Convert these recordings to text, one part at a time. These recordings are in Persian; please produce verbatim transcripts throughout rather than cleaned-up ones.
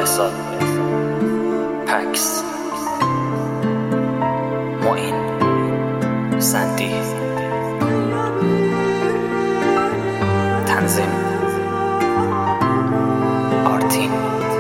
بهزاد، پکس، معین، سندی، تنظیم آرتین،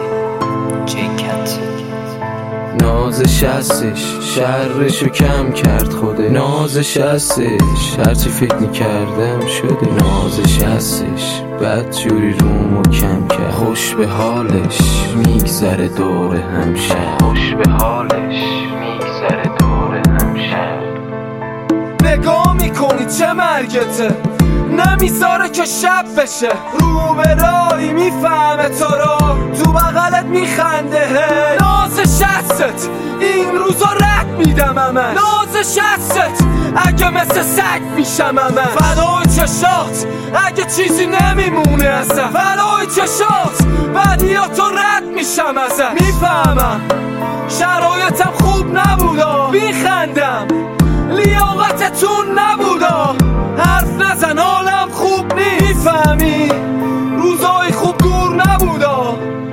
جیکت. نازش هستش شرشو کم کرد خوده، نازش هستش هرچی فکر میکردم شده، نازش هستش بد جوری رومو کم کرد، خوش به حالش میگذره دور همشه، خوش به حالش میگذره دور همشه. نگاه میکنی چه مرگته، نمیذاره که شب بشه، رو به رایی میفهمه تو رو، تو بغلت میخنده. نازش هستت این روزا رد میدم همه، نازش هستت اگه مثل سگ میشم همه، فدای چشات اگه چیزی نمیمونه ازت، فدای چشات بدیاتو رد میشم ازت. میفهمم شرایطم خوب نبودا، میخندم لیاقتتون نبودا، حرف نزن حالم خوب نیست، میفهمی روزای خوب دور نبودا.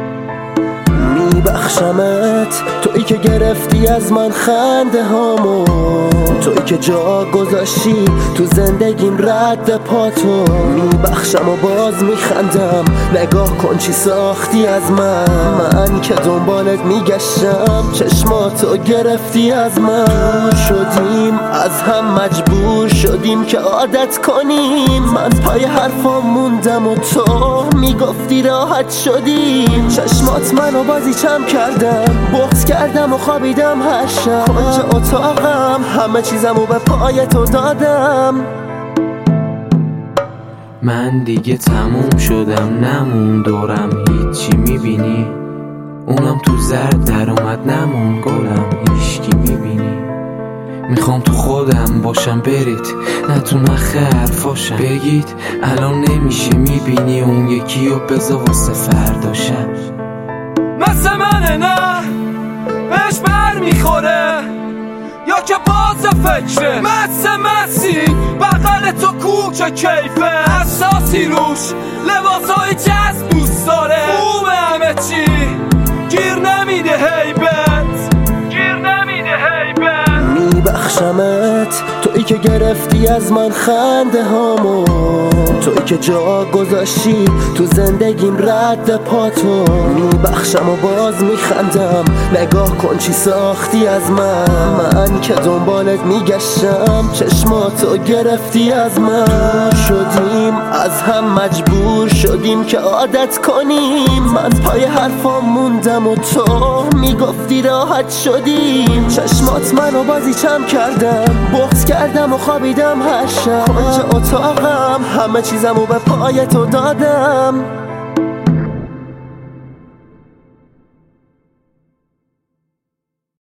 میبخشمت تویی که گرفتی از من خنده هامو، تویی که جا گذاشتی تو زندگیم رد پاتو، میبخشم و باز میخندم، نگاه کن چی ساختی از من، من که دنبالت میگشتم چشماتو گرفتی از من، شدیم از هم مجبور شدیم که عادت کنیم، من پای حرفام موندم و تو میگفتی راحت شدیم، چشمات منو بازی چم کردم، بغض کردم و خوابیدم هر شب، کنج اتاقم همه چیزمو به پای تو دادم. من دیگه تموم شدم، نمون دورم هیچی، میبینی اونم تو زرد در اومد، نمون گلم هیچکی، میبینی میخوام تو خودم باشم، برید نه تو نخ حرفاشم، بگید الان نمیشه، میبینی اون یکی رو بذار واسه فرداشم. مثل منه نه بهش بر میخوره، یا که باز فکره، مثل مسی بغل تو کوک کیفه، اساسی روش لباسای جذب دوست داره، خوبه همه چی گیر نمیده هیبت، گیر نمیده هیبت. میبخشمت تویی که گرفتی از من خنده هامو، تویی که جا گذاشتی تو زندگیم رد پاتو، میبخشم و باز میخندم، نگاه کن چی ساختی از من، من که دنبالت میگشتم چشماتو گرفتی از من، شدیم از هم مجبور شدیم که عادت کنیم، من پای حرفام موندم و تو میگفتی راحت شدیم، چشمات منو بازی چم کردم، بغض کردم و خوابیدم هر شب، کنج اتاقم همه چیزمو به پای تو دادم.